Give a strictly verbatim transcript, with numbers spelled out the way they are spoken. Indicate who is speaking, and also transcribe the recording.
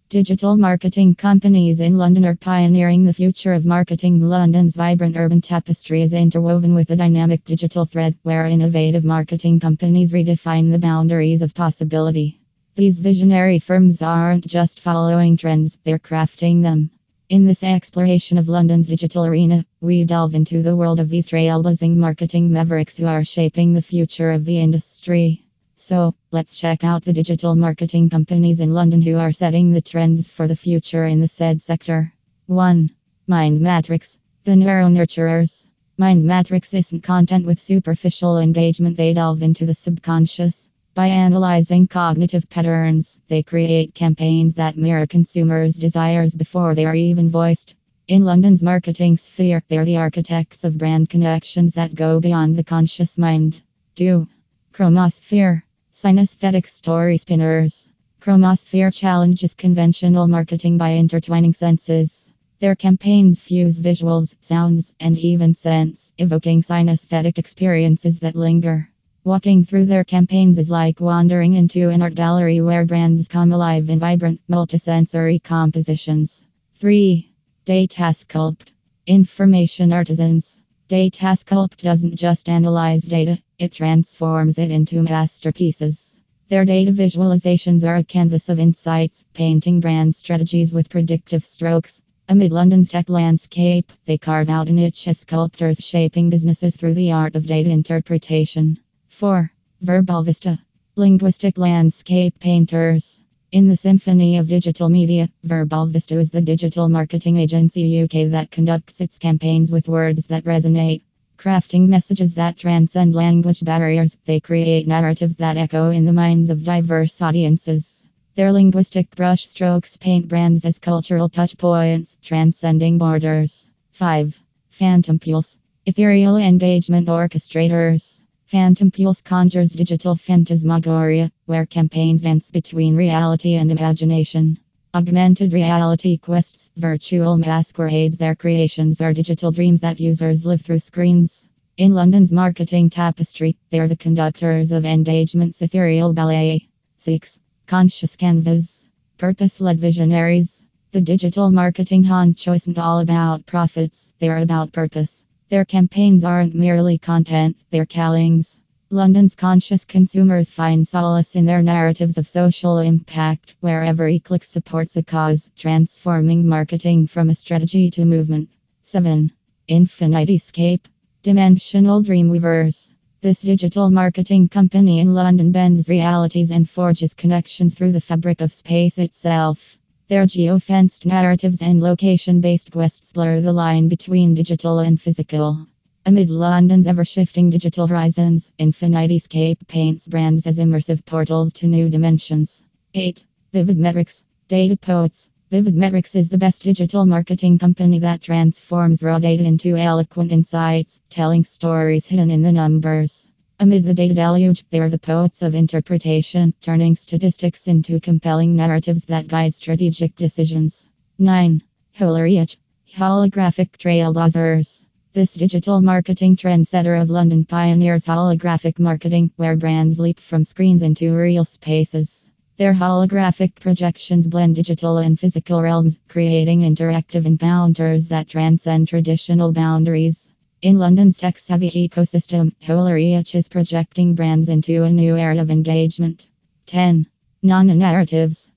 Speaker 1: Digital marketing companies in London are pioneering the future of marketing. London's vibrant urban tapestry is interwoven with a dynamic digital thread where innovative marketing companies redefine the boundaries of possibility. These visionary firms aren't just following trends, they're crafting them. In this exploration of London's digital arena, we delve into the world of these trailblazing marketing mavericks who are shaping the future of the industry. So, let's check out the digital marketing companies in London who are setting the trends for the future in the said sector. one. Mind Matrix, the Neuro Nurturers. Mind Matrix isn't content with superficial engagement, they delve into the subconscious. By analyzing cognitive patterns, they create campaigns that mirror consumers' desires before they are even voiced. In London's marketing sphere, they're the architects of brand connections that go beyond the conscious mind. two. Chromosphere, Synesthetic Story Spinners. Chromosphere challenges conventional marketing by intertwining senses. Their campaigns fuse visuals, sounds, and even scents, evoking synesthetic experiences that linger. Walking through their campaigns is like wandering into an art gallery where brands come alive in vibrant, multisensory compositions. three. Datasculpt, Information Artisans. Datasculpt doesn't just analyze data, it transforms it into masterpieces. Their data visualizations are a canvas of insights, painting brand strategies with predictive strokes. Amid London's tech landscape, they carve out a niche as sculptors shaping businesses through the art of data interpretation. four. Verbal Vista, Linguistic Landscape Painters. In the symphony of digital media, Verbal Vista is the digital marketing agency U K that conducts its campaigns with words that resonate. Crafting messages that transcend language barriers, they create narratives that echo in the minds of diverse audiences. Their linguistic brushstrokes paint brands as cultural touchpoints, transcending borders. five. Phantom Pulse, Ethereal Engagement Orchestrators. Phantom Pulse conjures digital phantasmagoria, where campaigns dance between reality and imagination. Augmented reality quests, virtual masquerades, their creations are digital dreams that users live through screens. In London's marketing tapestry, they are the conductors of engagement's ethereal ballet. six. Conscious Canvas, Purpose-led Visionaries. The digital marketing honcho isn't all about profits, they're about purpose. Their campaigns aren't merely content, they're callings. London's conscious consumers find solace in their narratives of social impact, where every click supports a cause, transforming marketing from a strategy to movement. seven. Infinityscape, Dimensional Dreamweavers. This digital marketing company in London bends realities and forges connections through the fabric of space itself. Their geofenced narratives and location-based quests blur the line between digital and physical. Amid London's ever-shifting digital horizons, Infinityscape paints brands as immersive portals to new dimensions. eight. Vivid Metrics, Data Poets. Vivid Metrics is the best digital marketing company that transforms raw data into eloquent insights, telling stories hidden in the numbers. Amid the data deluge, they are the poets of interpretation, turning statistics into compelling narratives that guide strategic decisions. nine. Holorich, Holographic Trailblazers. This digital marketing trendsetter of London pioneers holographic marketing, where brands leap from screens into real spaces. Their holographic projections blend digital and physical realms, creating interactive encounters that transcend traditional boundaries. In London's tech-savvy ecosystem, Holorich is projecting brands into a new era of engagement. ten. Non-narratives,